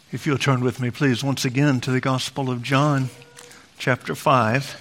If you'll turn with me, please, once again to the Gospel of John, chapter 5.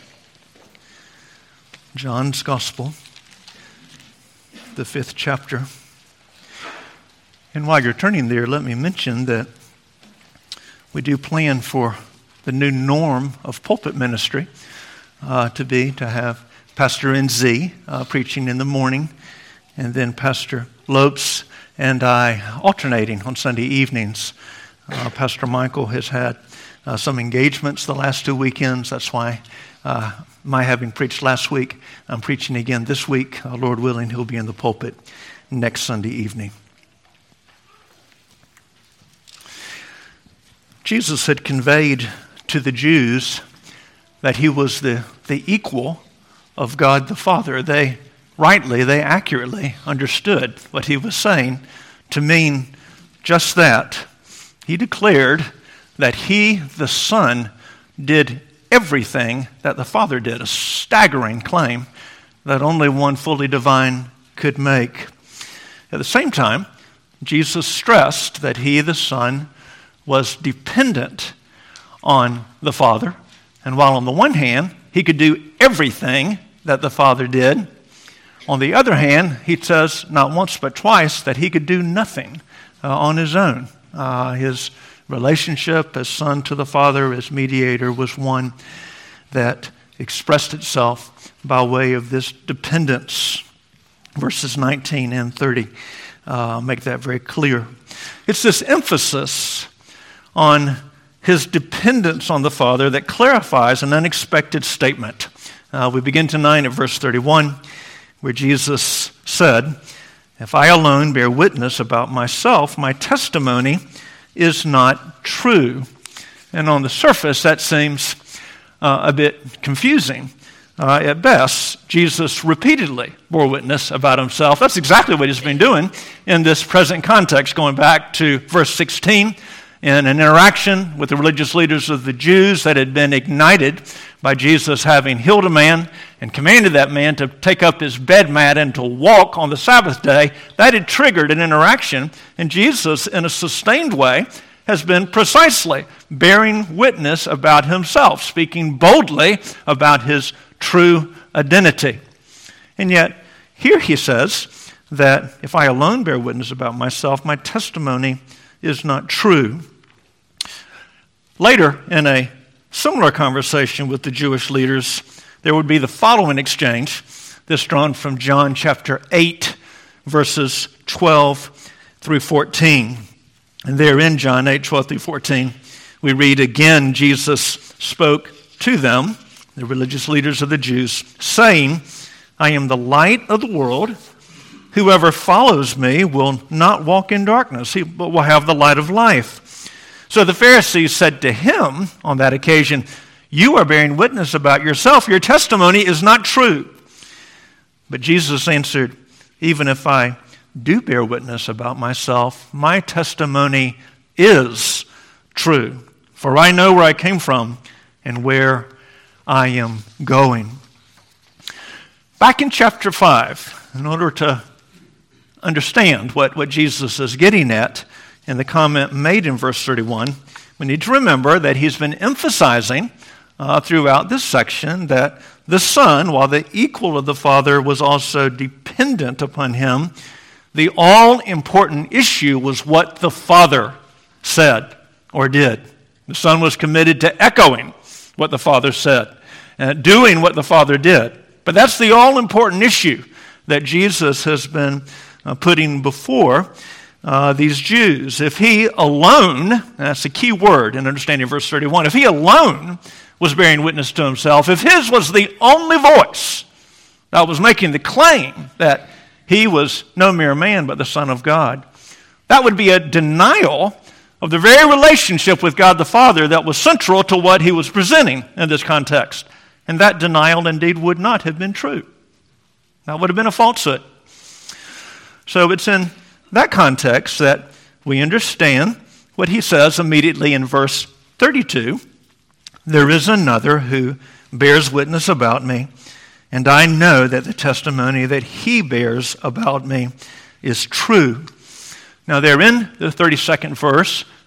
John's Gospel, the 5th chapter. And while you're turning there, let me mention that we do plan for the new norm of pulpit ministry to have Pastor NZ preaching in the morning, and then Pastor Lopes and I alternating on Sunday evenings. Pastor Michael has had some engagements the last 2 weekends. That's why my having preached last week, I'm preaching again this week. Lord willing, he'll be in the pulpit next Sunday evening. Jesus had conveyed to the Jews that he was the equal of God the Father. They accurately understood what he was saying to mean just that. He declared that he, the Son, did everything that the Father did, a staggering claim that only one fully divine could make. At the same time, Jesus stressed that he, the Son, was dependent on the Father, and while on the one hand, he could do everything that the Father did, on the other hand, he says not once but twice that he could do nothing on his own. His relationship as son to the Father, as mediator, was one that expressed itself by way of this dependence. Verses 19 and 30 make that very clear. It's this emphasis on his dependence on the Father that clarifies an unexpected statement. We begin tonight at verse 31, where Jesus said, "If I alone bear witness about myself, my testimony is not true." And on the surface, that seems a bit confusing. At best, Jesus repeatedly bore witness about himself. That's exactly what he's been doing in this present context, going back to verse 16, in an interaction with the religious leaders of the Jews that had been ignited by Jesus having healed a man and commanded that man to take up his bed mat and to walk on the Sabbath day. That had triggered an interaction, and Jesus, in a sustained way, has been precisely bearing witness about himself, speaking boldly about his true identity. And yet, here he says that if I alone bear witness about myself, my testimony is not true. Later, in a similar conversation with the Jewish leaders, there would be the following exchange. This drawn from John chapter 8, verses 12 through 14. And there in John 8, 12 through 14, we read again, Jesus spoke to them, the religious leaders of the Jews, saying, "I am the light of the world. Whoever follows me will not walk in darkness, but will have the light of life." So the Pharisees said to him on that occasion, "You are bearing witness about yourself. Your testimony is not true." But Jesus answered, "Even if I do bear witness about myself, my testimony is true. For I know where I came from and where I am going." Back in chapter 5, in order to understand what Jesus is getting at in the comment made in verse 31, we need to remember that he's been emphasizing throughout this section that the Son, while the equal of the Father, was also dependent upon him. The all-important issue was what the Father said or did. The Son was committed to echoing what the Father said and doing what the Father did. But that's the all-important issue that Jesus has been putting before these Jews. If he alone, and that's the key word in understanding verse 31, if he alone was bearing witness to himself, if his was the only voice that was making the claim that he was no mere man but the Son of God, that would be a denial of the very relationship with God the Father that was central to what he was presenting in this context. And that denial indeed would not have been true. That would have been a falsehood. So it's in that context that we understand what he says immediately in verse 32. "There is another who bears witness about me, and I know that the testimony that he bears about me is true." Now there in the 32nd verse,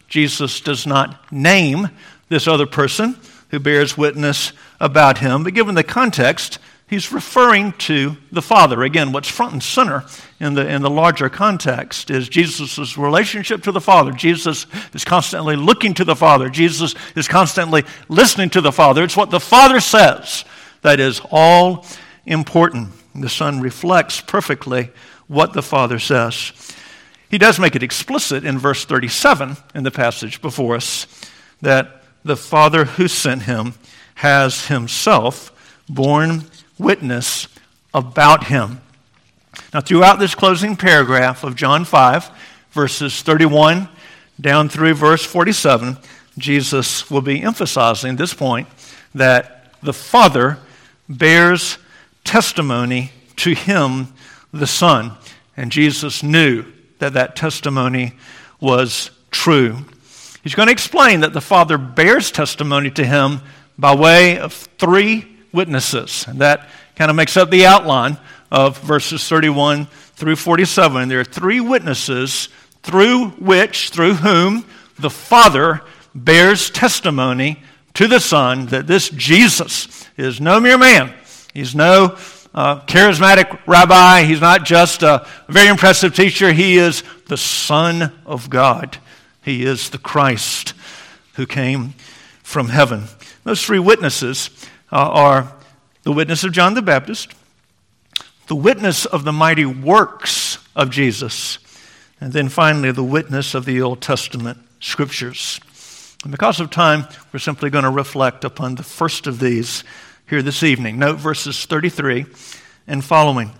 Jesus does not name this other person who bears witness about him, but given the context, he's referring to the Father. Again, what's front and center in the larger context is Jesus' relationship to the Father. Jesus is constantly looking to the Father. Jesus is constantly listening to the Father. It's what the Father says that is all important. The Son reflects perfectly what the Father says. He does make it explicit in verse 37 in the passage before us that the Father who sent him has himself borne witness about him. Now, throughout this closing paragraph of John 5, verses 31 down through verse 47, Jesus will be emphasizing this point that the Father bears testimony to him, the Son. And Jesus knew that that testimony was true. He's going to explain that the Father bears testimony to him by way of three witnesses. And that kind of makes up the outline of verses 31 through 47. There are three witnesses through whom the Father bears testimony to the Son that this Jesus is no mere man. He's no charismatic rabbi. He's not just a very impressive teacher. He is the Son of God. He is the Christ who came from heaven. Those three witnesses are the witness of John the Baptist, the witness of the mighty works of Jesus, and then finally the witness of the Old Testament Scriptures. And because of time, we're simply going to reflect upon the first of these here this evening. Note verses 33 and following.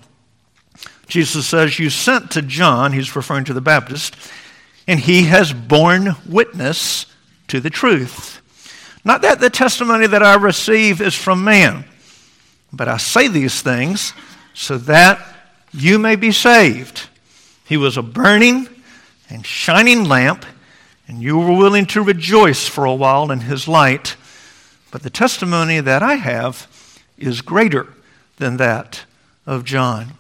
Jesus says, "You sent to John," he's referring to the Baptist, "and he has borne witness to the truth. Not that the testimony that I receive is from man, but I say these things so that you may be saved. He was a burning and shining lamp, and you were willing to rejoice for a while in his light. But the testimony that I have is greater than that of John."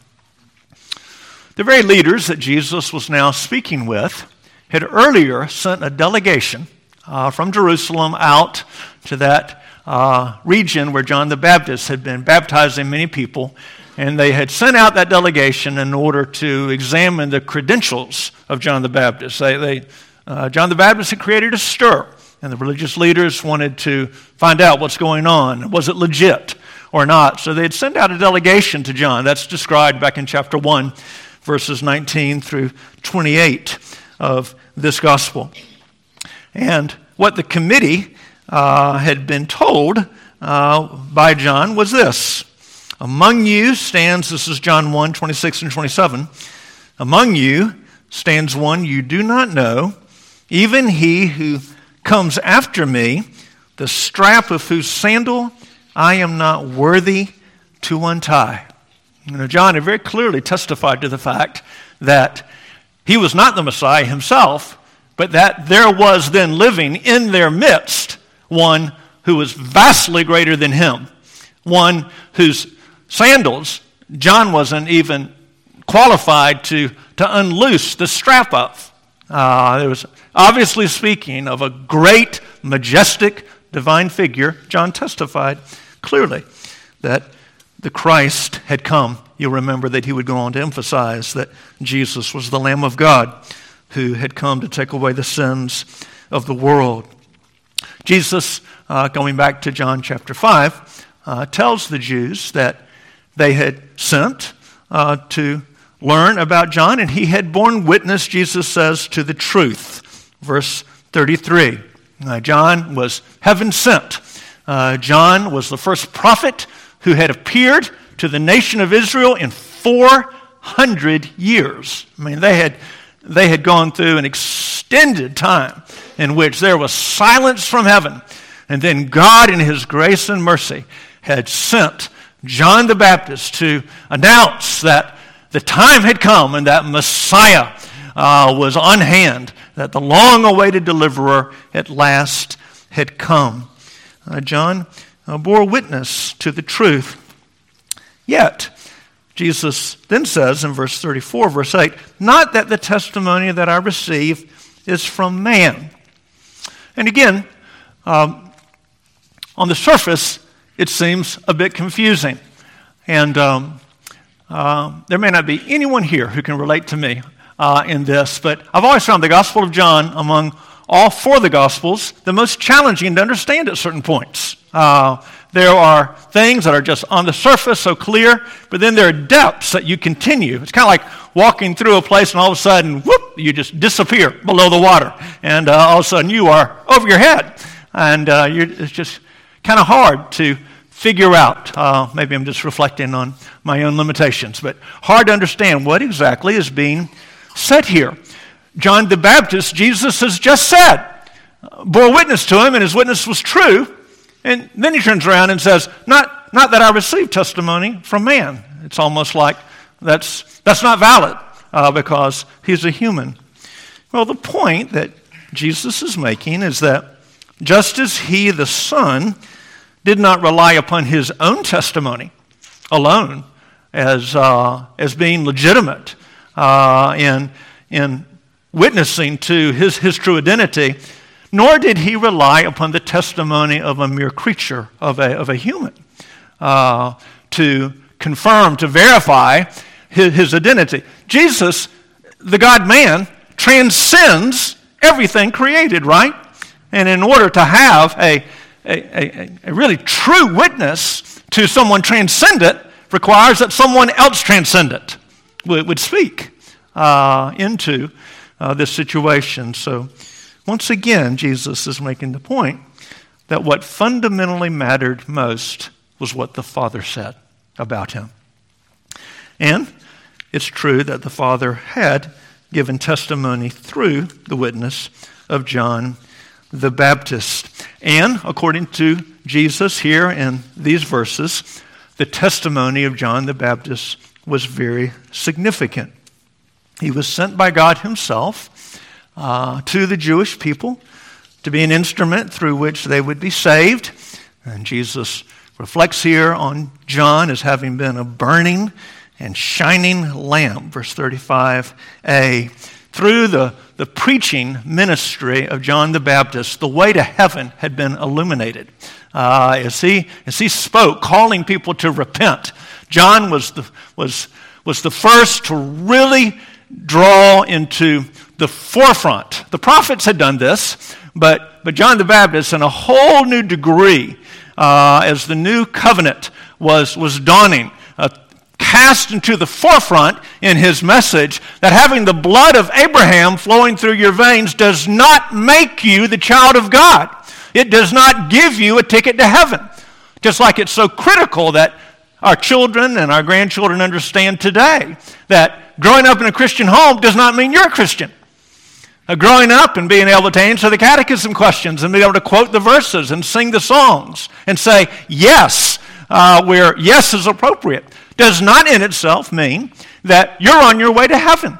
The very leaders that Jesus was now speaking with had earlier sent a delegation from Jerusalem out to that region where John the Baptist had been baptizing many people, and they had sent out that delegation in order to examine the credentials of John the Baptist. John the Baptist had created a stir, and the religious leaders wanted to find out what's going on. Was it legit or not? So they had sent out a delegation to John. That's described back in chapter 1, verses 19 through 28 of this gospel. And what the committee had been told by John was this: among you stands, this is John 1, 26 and 27, among you stands one you do not know, even he who comes after me, the strap of whose sandal I am not worthy to untie. John had very clearly testified to the fact that he was not the Messiah himself, but that there was then living in their midst one who was vastly greater than him, one whose sandals John wasn't even qualified to unloose the strap of. There was obviously speaking of a great, majestic, divine figure. John testified clearly that the Christ had come. You'll remember that he would go on to emphasize that Jesus was the Lamb of God who had come to take away the sins of the world. Jesus, going back to John chapter 5, tells the Jews that they had sent to learn about John, and he had borne witness, Jesus says, to the truth. Verse 33. John was heaven sent. John was the first prophet who had appeared to the nation of Israel in 400 years. I mean, they had gone through an extended time in which there was silence from heaven, and then God in his grace and mercy had sent John the Baptist to announce that the time had come and that Messiah was on hand, that the long-awaited deliverer at last had come. John bore witness to the truth. Yet, Jesus then says in verse 34, verse 8, not that the testimony that I receive is from man, And again, on the surface, it seems a bit confusing. And there may not be anyone here who can relate to me in this, but I've always found the Gospel of John, among all four of the Gospels, the most challenging to understand at certain points. There are things that are just on the surface, so clear, but then there are depths that you continue. It's kind of like walking through a place and all of a sudden, whoop, you just disappear below the water. And all of a sudden you are over your head. And it's just kind of hard to figure out. Maybe I'm just reflecting on my own limitations, but hard to understand what exactly is being said here. John the Baptist, Jesus has just said, bore witness to him, and his witness was true. And then he turns around and says, not that I received testimony from man. It's almost like that's not valid because he's a human. Well, the point that Jesus is making is that just as he, the Son, did not rely upon his own testimony alone as being legitimate in witnessing to his true identity, nor did he rely upon the testimony of a mere creature, of a human, to confirm, to verify his identity. Jesus, the God-man, transcends everything created, right? And in order to have a really true witness to someone transcendent requires that someone else transcendent would speak into this situation. So once again, Jesus is making the point that what fundamentally mattered most was what the Father said about him. And it's true that the Father had given testimony through the witness of John the Baptist. And according to Jesus here in these verses, the testimony of John the Baptist was very significant. He was sent by God himself to the Jewish people to be an instrument through which they would be saved. And Jesus reflects here on John as having been a burning and shining lamp, verse 35a. Through the preaching ministry of John the Baptist, the way to heaven had been illuminated. As he spoke, calling people to repent, John was the first to really draw into the forefront. The prophets had done this, but John the Baptist, in a whole new degree, as the new covenant was dawning, cast into the forefront in his message that having the blood of Abraham flowing through your veins does not make you the child of God. It does not give you a ticket to heaven. Just like it's so critical that our children and our grandchildren understand today that growing up in a Christian home does not mean you're a Christian. Growing up and being able to answer the catechism questions and being able to quote the verses and sing the songs and say yes, where yes is appropriate, does not in itself mean that you're on your way to heaven.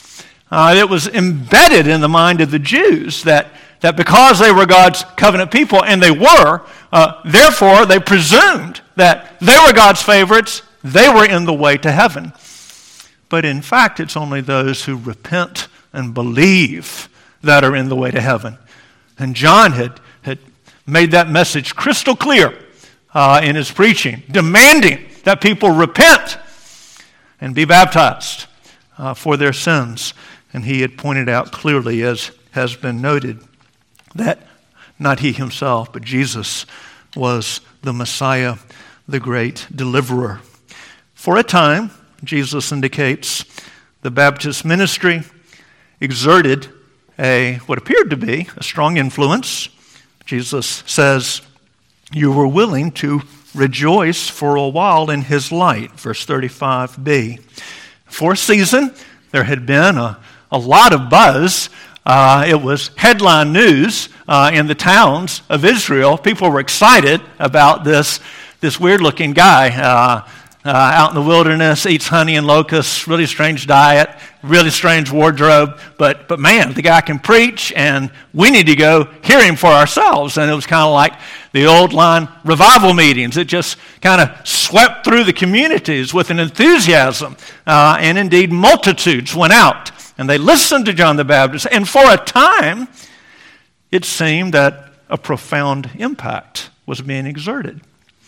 It was embedded in the mind of the Jews that because they were God's covenant people, and they were, therefore they presumed that they were God's favorites, they were in the way to heaven. But in fact, it's only those who repent and believe that are in the way to heaven. And John had made that message crystal clear in his preaching, demanding that people repent and be baptized for their sins. And he had pointed out clearly, as has been noted, that not he himself, but Jesus was the Messiah, the great deliverer. For a time, Jesus indicates, the Baptist ministry exerted what appeared to be a strong influence. Jesus says, you were willing to rejoice for a while in his light, verse 35b. For a season, there had been a lot of buzz. It was headline news in the towns of Israel. People were excited about this weird-looking guy out in the wilderness, eats honey and locusts, really strange diet, really strange wardrobe. But man, the guy can preach, and we need to go hear him for ourselves. And it was kind of like the old line revival meetings. It just kind of swept through the communities with an enthusiasm. And indeed, multitudes went out, and they listened to John the Baptist. And for a time, it seemed that a profound impact was being exerted.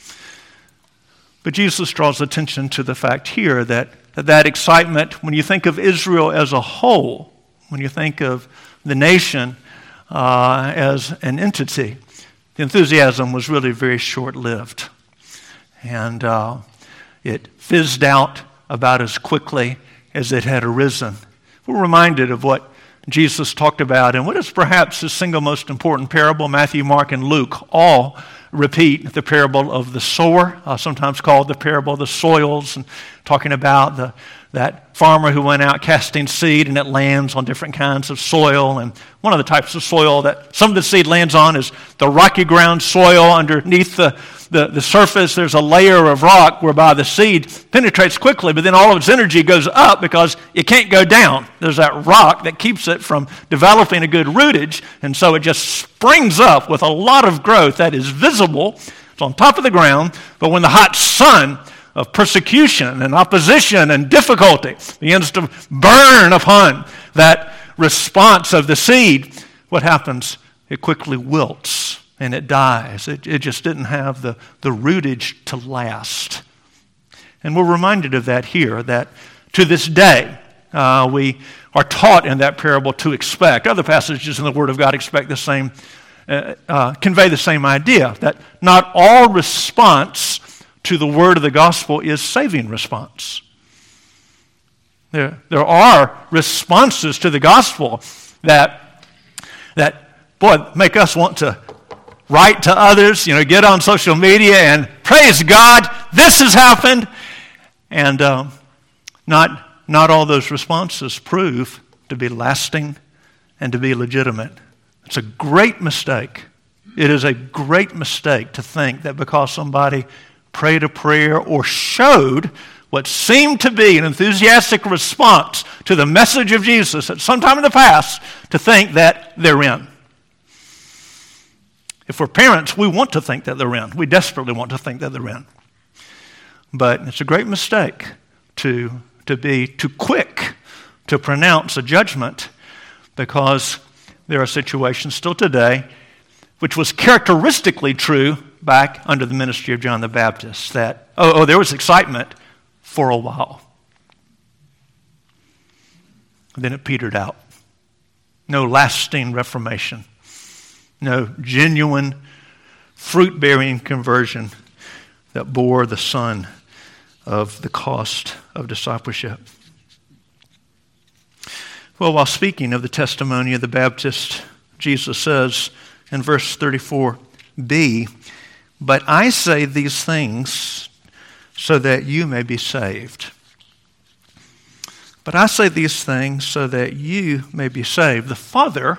But Jesus draws attention to the fact here that excitement, when you think of Israel as a whole, when you think of the nation as an entity, the enthusiasm was really very short-lived. And it fizzed out about as quickly as it had arisen. We're reminded of what Jesus talked about in what is perhaps the single most important parable. Matthew, Mark, and Luke all repeat the parable of the sower, sometimes called the parable of the soils, and talking about that farmer who went out casting seed and it lands on different kinds of soil. And one of the types of soil that some of the seed lands on is the rocky ground soil. Underneath the surface, there's a layer of rock whereby the seed penetrates quickly, but then all of its energy goes up because it can't go down. There's that rock that keeps it from developing a good rootage, and so it just springs up with a lot of growth that is visible. It's on top of the ground, but when the hot sun of persecution and opposition and difficulty begins to burn upon that response of the seed, what happens? It quickly wilts and it dies. It just didn't have the rootage to last. And we're reminded of that here, that to this day we are taught in that parable to expect. Other passages in the Word of God expect the same, convey the same idea, that not all response to the word of the gospel is saving response. There are responses to the gospel that make us want to write to others, get on social media and praise God, this has happened. And not all those responses prove to be lasting and to be legitimate. It's a great mistake. It is a great mistake to think that because somebody prayed a prayer or showed what seemed to be an enthusiastic response to the message of Jesus at some time in the past, to think that they're in. If we're parents, we want to think that they're in. We desperately want to think that they're in. But it's a great mistake to be too quick to pronounce a judgment, because there are situations still today, which was characteristically true back under the ministry of John the Baptist, that, there was excitement for a while. Then it petered out. No lasting reformation. No genuine fruit-bearing conversion that bore the son of the cost of discipleship. Well, while speaking of the testimony of the Baptist, Jesus says in verse 34b, "But I say these things so that you may be saved." But I say these things so that you may be saved. The Father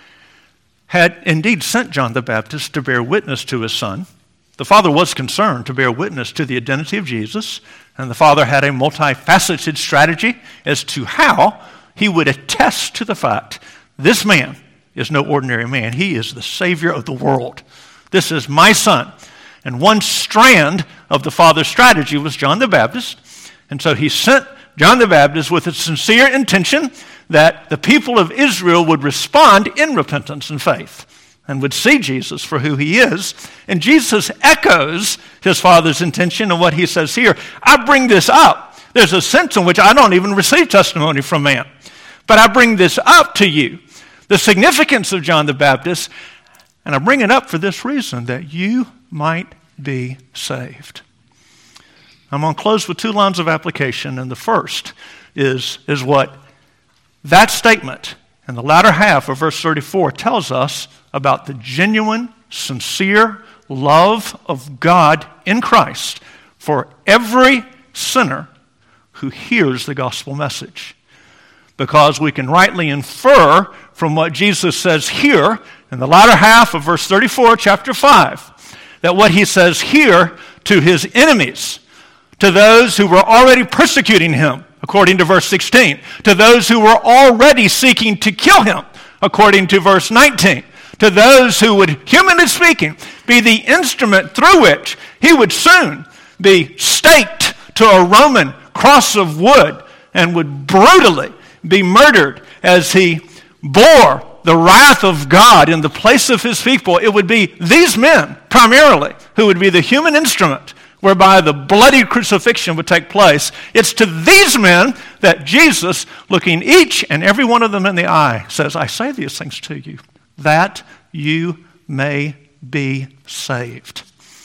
had indeed sent John the Baptist to bear witness to his Son. The Father was concerned to bear witness to the identity of Jesus, and the Father had a multifaceted strategy as to how he would attest to the fact this man is no ordinary man. He is the Savior of the world. This is my Son. And one strand of the Father's strategy was John the Baptist. And so he sent John the Baptist with a sincere intention that the people of Israel would respond in repentance and faith and would see Jesus for who he is. And Jesus echoes his Father's intention in what he says here. I bring this up. There's a sense in which I don't even receive testimony from man, but I bring this up to you, the significance of John the Baptist, and I bring it up for this reason, that you might be saved. I'm going to close with two lines of application, and the first is what that statement in the latter half of verse 34 tells us about the genuine, sincere love of God in Christ for every sinner who hears the gospel message. Because we can rightly infer from what Jesus says here in the latter half of verse 34, chapter 5, that what he says here to his enemies, to those who were already persecuting him, according to verse 16, to those who were already seeking to kill him, according to verse 19, to those who would, humanly speaking, be the instrument through which he would soon be staked to a Roman cross of wood and would brutally be murdered as he bore the wrath of God in the place of his people, it would be these men, primarily, who would be the human instrument whereby the bloody crucifixion would take place. It's to these men that Jesus, looking each and every one of them in the eye, says, I say these things to you, that you may be saved.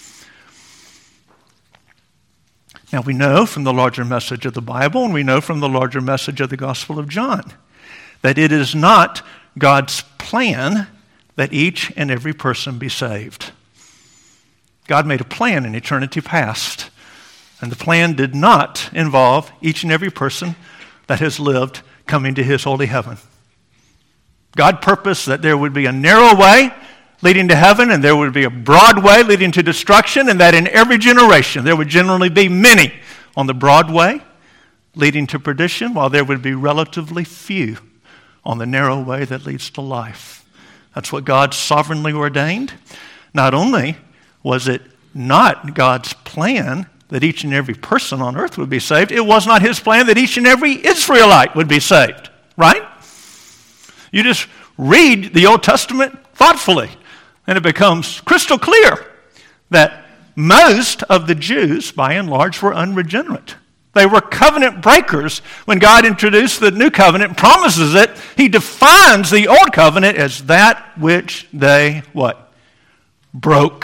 Now we know from the larger message of the Bible, and we know from the larger message of the Gospel of John, that it is not God's plan that each and every person be saved. God made a plan in eternity past, and the plan did not involve each and every person that has lived coming to his holy heaven. God purposed that there would be a narrow way leading to heaven, and there would be a broad way leading to destruction, and that in every generation there would generally be many on the broad way leading to perdition, while there would be relatively few on the narrow way that leads to life. That's what God sovereignly ordained. Not only was it not God's plan that each and every person on earth would be saved, it was not his plan that each and every Israelite would be saved, right? You just read the Old Testament thoughtfully, and it becomes crystal clear that most of the Jews, by and large, were unregenerate. They were covenant breakers. When God introduced the new covenant, promises it, he defines the old covenant as that which they, what? Broke.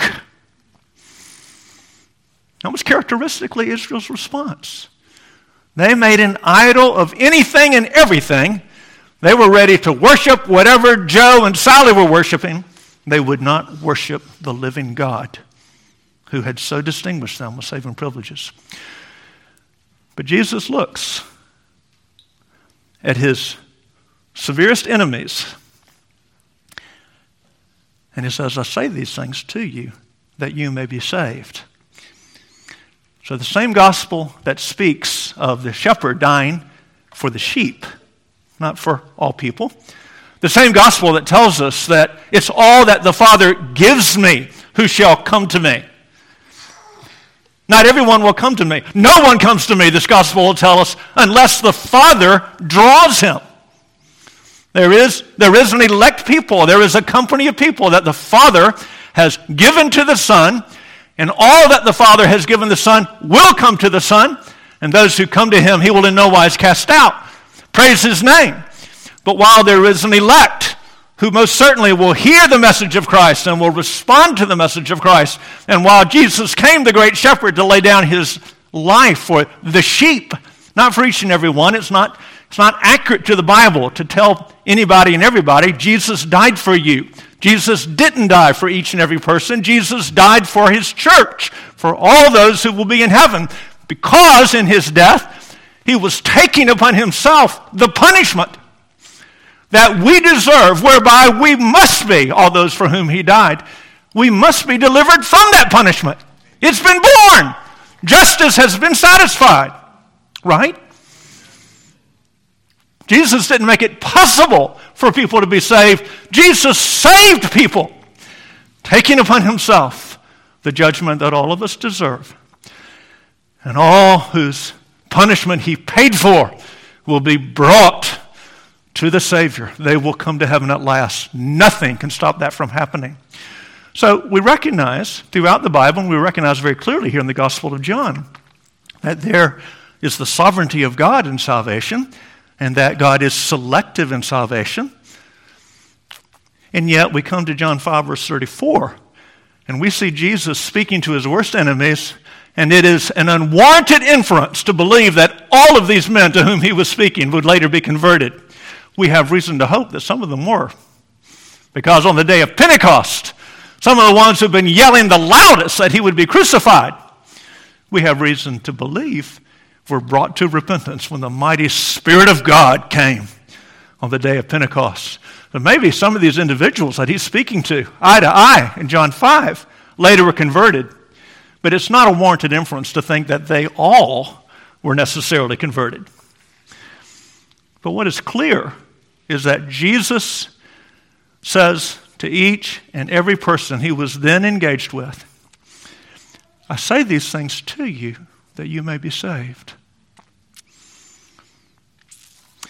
That was characteristically Israel's response. They made an idol of anything and everything. They were ready to worship whatever Joe and Sally were worshiping. They would not worship the living God who had so distinguished them with saving privileges. But Jesus looks at his severest enemies and he says, I say these things to you that you may be saved. So the same gospel that speaks of the shepherd dying for the sheep, not for all people, the same gospel that tells us that it's all that the Father gives me who shall come to me. Not everyone will come to me. No one comes to me, this gospel will tell us, unless the Father draws him. There is an elect people. There is a company of people that the Father has given to the Son, and all that the Father has given the Son will come to the Son, and those who come to him he will in no wise cast out. Praise his name. But while there is an elect who most certainly will hear the message of Christ and will respond to the message of Christ, and while Jesus came, the great shepherd, to lay down his life for the sheep, not for each and every one, it's not accurate to the Bible to tell anybody and everybody, Jesus died for you. Jesus didn't die for each and every person. Jesus died for his church, for all those who will be in heaven, because in his death, he was taking upon himself the punishment that we deserve, whereby we must be, all those for whom he died, we must be delivered from that punishment. It's been borne. Justice has been satisfied, right? Jesus didn't make it possible for people to be saved. Jesus saved people, taking upon himself the judgment that all of us deserve. And all whose punishment he paid for will be brought to the Savior. They will come to heaven at last. Nothing can stop that from happening. So we recognize throughout the Bible, and we recognize very clearly here in the Gospel of John, that there is the sovereignty of God in salvation, and that God is selective in salvation. And yet we come to John 5, verse 34, and we see Jesus speaking to his worst enemies, and it is an unwarranted inference to believe that all of these men to whom he was speaking would later be converted. We have reason to hope that some of them were. Because on the day of Pentecost, some of the ones who've been yelling the loudest that he would be crucified, we have reason to believe were brought to repentance when the mighty Spirit of God came on the day of Pentecost. But maybe some of these individuals that he's speaking to, eye to eye in John 5, later were converted. But it's not a warranted inference to think that they all were necessarily converted. But what is clear is that Jesus says to each and every person he was then engaged with, I say these things to you that you may be saved.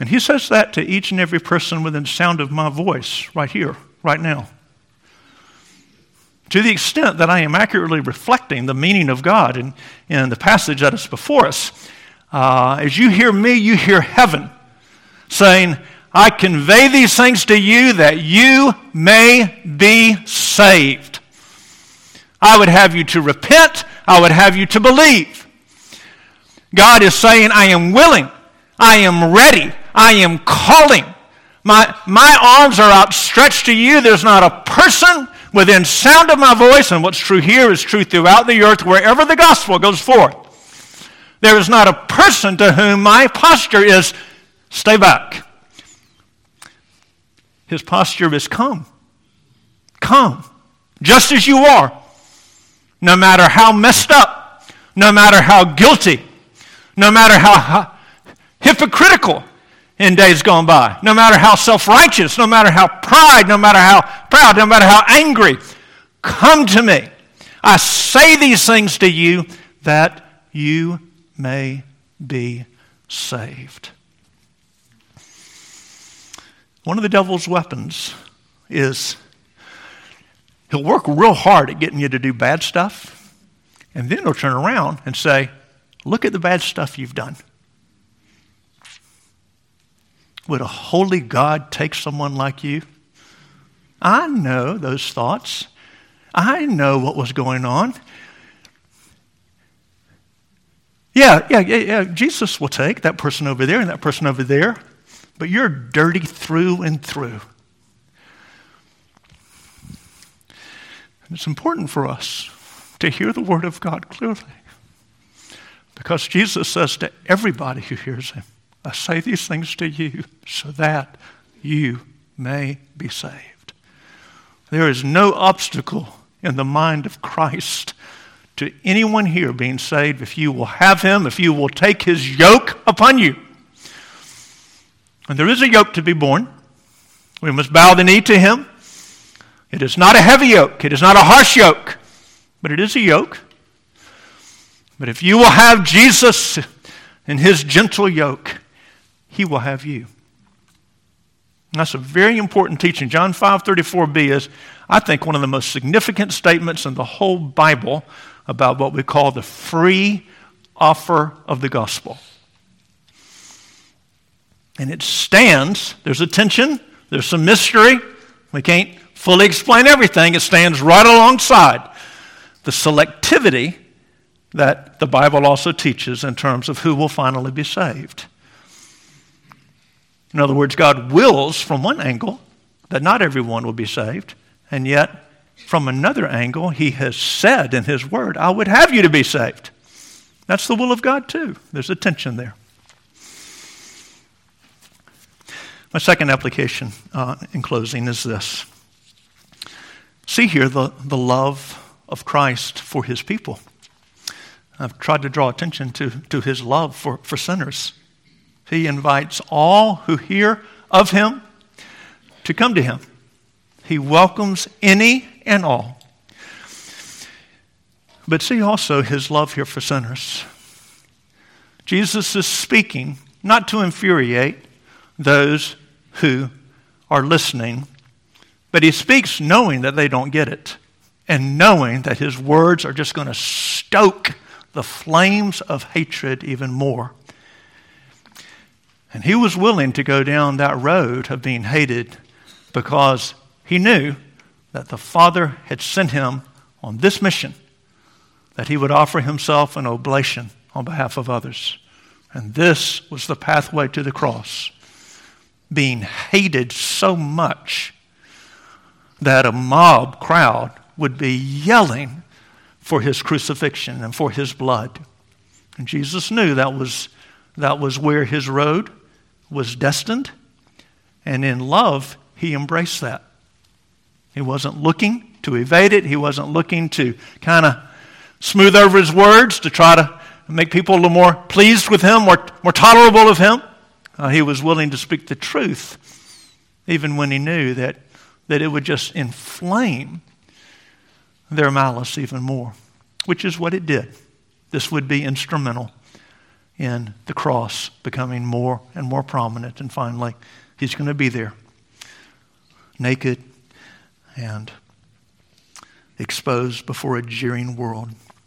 And he says that to each and every person within sound of my voice right here, right now. To the extent that I am accurately reflecting the meaning of God in the passage that is before us, as you hear me, you hear heaven saying, I convey these things to you that you may be saved. I would have you to repent. I would have you to believe. God is saying, I am willing. I am ready. I am calling. My arms are outstretched to you. There's not a person within sound of my voice, and what's true here is true throughout the earth, wherever the gospel goes forth. There is not a person to whom my posture is, stay back. His posture is come. Come, just as you are, no matter how messed up, no matter how guilty, no matter how hypocritical in days gone by, no matter how self-righteous, no matter how proud, no matter how angry. Come to me. I say these things to you that you may be saved. One of the devil's weapons is he'll work real hard at getting you to do bad stuff, and then he'll turn around and say, look at the bad stuff you've done. Would a holy God take someone like you? I know those thoughts. I know what was going on. Yeah, Jesus will take that person over there and that person over there, but you're dirty through and through. And it's important for us to hear the word of God clearly, because Jesus says to everybody who hears him, I say these things to you so that you may be saved. There is no obstacle in the mind of Christ to anyone here being saved if you will have him, if you will take his yoke upon you. And there is a yoke to be borne. We must bow the knee to him. It is not a heavy yoke. It is not a harsh yoke, but it is a yoke. But if you will have Jesus and his gentle yoke, he will have you. And that's a very important teaching. John 5:34b is, I think, one of the most significant statements in the whole Bible about what we call the free offer of the gospel. And it stands, there's a tension, there's some mystery. We can't fully explain everything. It stands right alongside the selectivity that the Bible also teaches in terms of who will finally be saved. In other words, God wills from one angle that not everyone will be saved, and yet from another angle, he has said in his word, I would have you to be saved. That's the will of God too. There's a tension there. My second application in closing is this. See here the love of Christ for his people. I've tried to draw attention to his love for sinners. He invites all who hear of him to come to him. He welcomes any and all. But see also his love here for sinners. Jesus is speaking not to infuriate those who are listening, but he speaks knowing that they don't get it, and knowing that his words are just going to stoke the flames of hatred even more. And he was willing to go down that road of being hated because he knew that the Father had sent him on this mission, that he would offer himself an oblation on behalf of others. And this was the pathway to the cross, being hated so much that a mob crowd would be yelling for his crucifixion and for his blood. And Jesus knew that was where his road was destined, and in love, he embraced that. He wasn't looking to evade it. He wasn't looking to kind of smooth over his words to try to make people a little more pleased with him, more tolerable of him. He was willing to speak the truth, even when he knew that it would just inflame their malice even more, which is what it did. This would be instrumental in the cross becoming more and more prominent. And finally, he's going to be there, naked and exposed before a jeering world.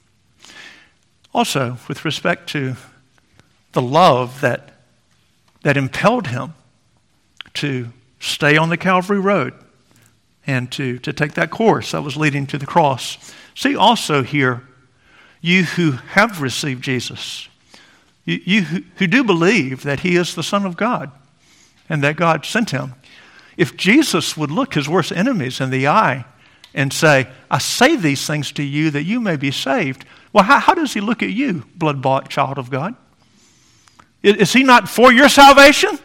Also, with respect to the love that impelled him to stay on the Calvary Road and to take that course that was leading to the cross. See also here, you who have received Jesus, you who do believe that he is the Son of God and that God sent him. If Jesus would look his worst enemies in the eye and say, I say these things to you that you may be saved, well, how does he look at you, blood-bought child of God? Is he not for your salvation?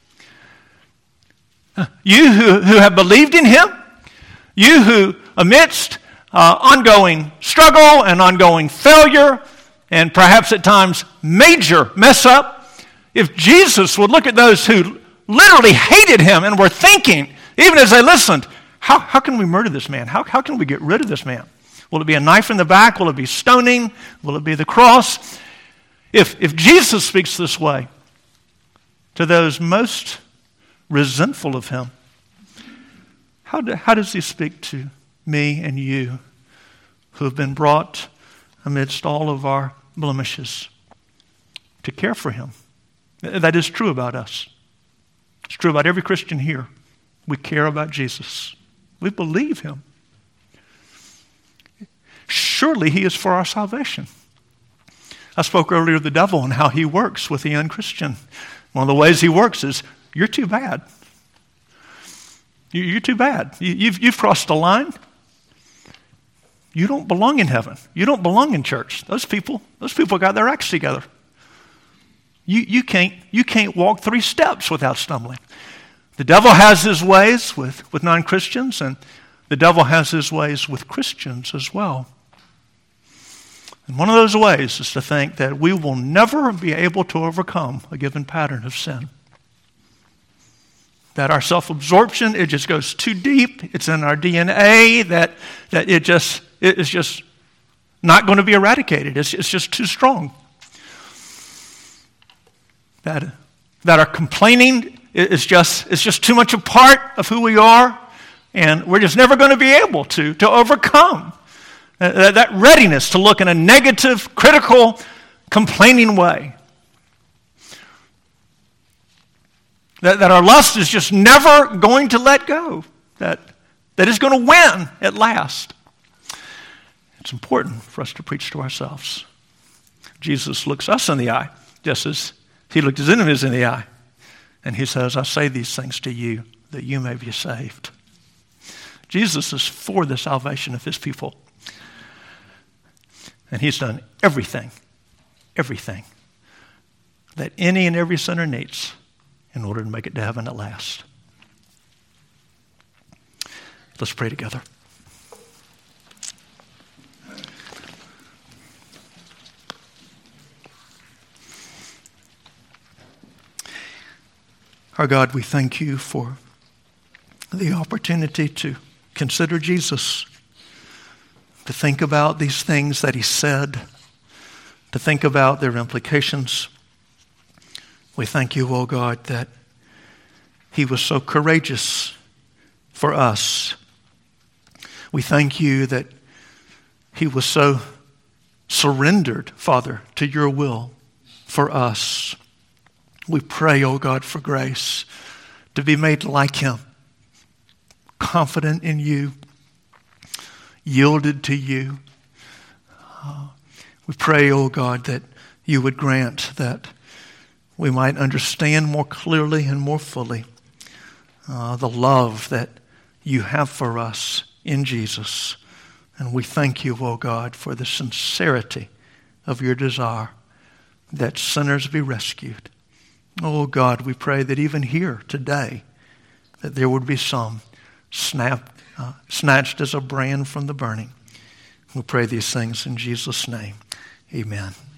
You who have believed in him, you who amidst ongoing struggle and ongoing failure, and perhaps at times major mess up, if Jesus would look at those who literally hated him and were thinking, even as they listened, how can we murder this man? How can we get rid of this man? Will it be a knife in the back? Will it be stoning? Will it be the cross? If Jesus speaks this way to those most resentful of him, how does he speak to me and you who have been brought amidst all of our blemishes to care for him? That is true about us. It's true about every Christian here. We care about Jesus. We believe him. Surely he is for our salvation. I spoke earlier of the devil and how he works with the unchristian. One of the ways he works is, you're too bad. You're too bad. You've crossed the line. You don't belong in heaven. You don't belong in church. Those people got their acts together. You can't walk 3 steps without stumbling. The devil has his ways with non-Christians, and the devil has his ways with Christians as well. And one of those ways is to think that we will never be able to overcome a given pattern of sin. That our self-absorption, it just goes too deep. It's in our DNA that it is just not going to be eradicated. It's just too strong. That our complaining is just too much a part of who we are, and we're just never going to be able to overcome that readiness to look in a negative, critical, complaining way. That our lust is just never going to let go. That is going to win at last. It's important for us to preach to ourselves. Jesus looks us in the eye, just as he looked his enemies in the eye. And he says, I say these things to you that you may be saved. Jesus is for the salvation of his people. And he's done everything that any and every sinner needs in order to make it to heaven at last. Let's pray together. Our God, we thank you for the opportunity to consider Jesus, to think about these things that he said, to think about their implications. We thank you, oh God, that he was so courageous for us. We thank you that he was so surrendered, Father, to your will for us. We pray, oh God, for grace to be made like him, confident in you, yielded to you. We pray, oh God, that you would grant that we might understand more clearly and more fully the love that you have for us in Jesus. And we thank you, oh God, for the sincerity of your desire that sinners be rescued. Oh God, we pray that even here today, that there would be some snatched as a brand from the burning. We pray these things in Jesus' name. Amen.